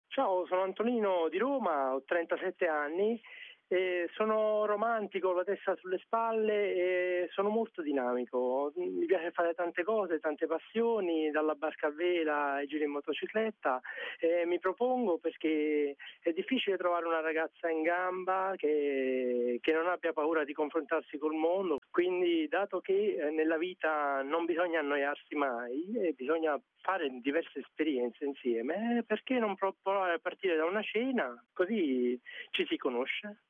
Ciao, sono Antonino di Roma, ho 37 anni, sono romantico, ho la testa sulle spalle e sono molto dinamico. Mi piace fare tante cose, tante passioni, dalla barca a vela ai giri in motocicletta. Mi propongo perché è difficile trovare una ragazza in gamba che non abbia paura di confrontarsi col mondo. Quindi, dato che nella vita non bisogna annoiarsi mai e bisogna fare diverse esperienze insieme, perché non provare a partire da una cena, così ci si conosce.